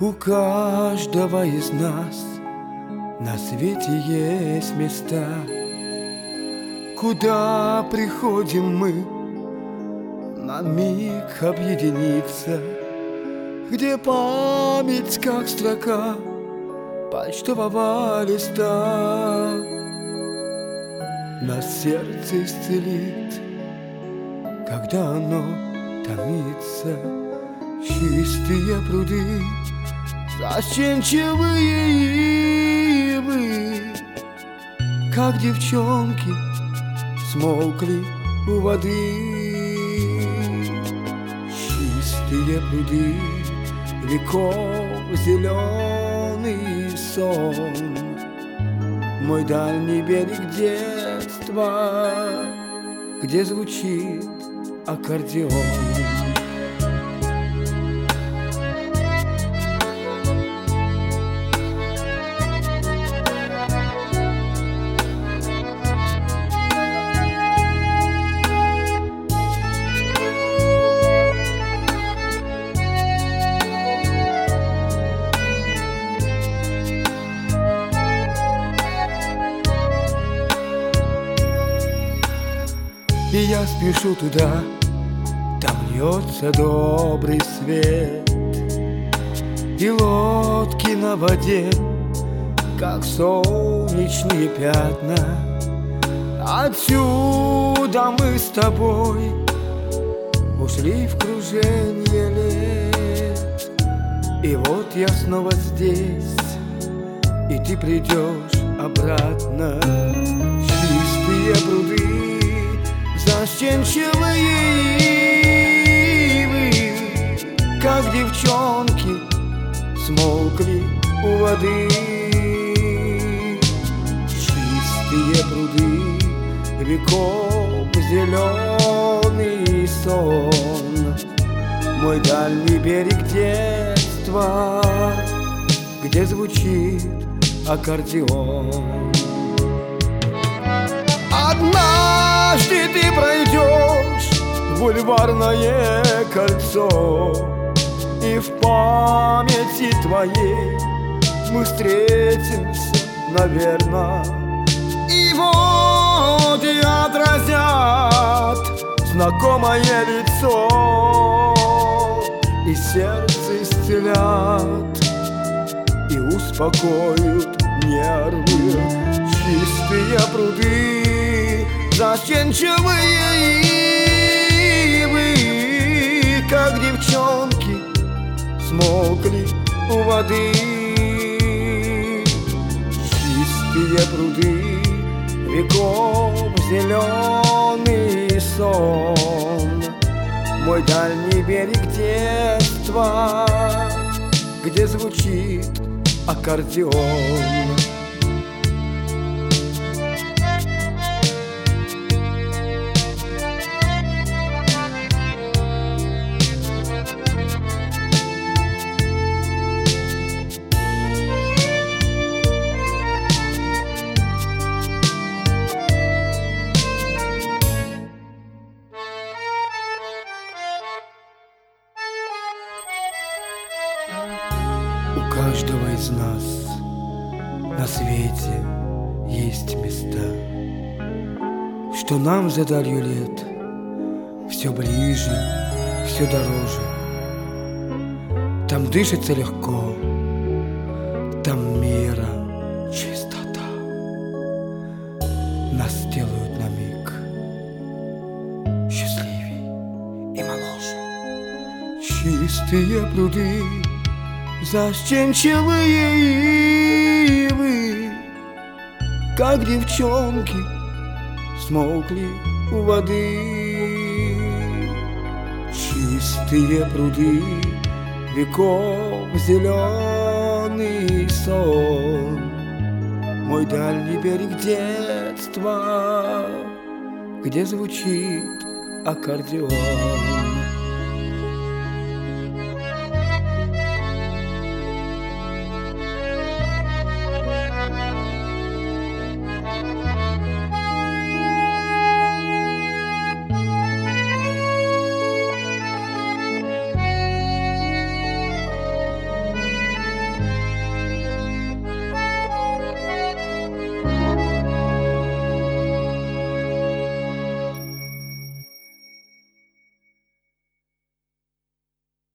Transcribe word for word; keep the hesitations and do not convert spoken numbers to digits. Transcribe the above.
У каждого из нас на свете есть места, куда приходим мы на миг объединиться, где память, как строка почтового листа, нас сердце исцелит, когда оно томится. Чистые пруды, застенчивые ивы, как девчонки, смолкли у воды. Чистые пруды, веков зеленый сон, мой дальний берег детства, где звучит аккордеон. И я спешу туда, там льется добрый свет, и лодки на воде, как солнечные пятна. Отсюда мы с тобой ушли в кружение лет, и вот я снова здесь, и ты придешь обратно. Чистые пруды, застенчивые ивы, как девчонки, смолкли у воды. Чистые пруды, веков зеленый сон, мой дальний берег детства, где звучит аккордеон. Однажды ты пройдешь бульварное кольцо, и в памяти твоей мы встретимся, наверно. И воды отразят знакомое лицо, и сердце исцелят, и успокоят нервы. Чистые пруды, застенчивые ивы, как девчонки, смолкли у воды. Чистые пруды, веков зеленый сон, мой дальний берег детства, где звучит аккордеон. У каждого из нас на свете есть места, что нам за далью лет все ближе, все дороже. Там дышится легко, там мира чистота. Нас делают на миг счастливей и моложе. Чистые пруды, застенчивые ивы, как девчонки, смолкли у воды. Чистые пруды, веков зеленый сон, мой дальний берег детства, где звучит аккордеон.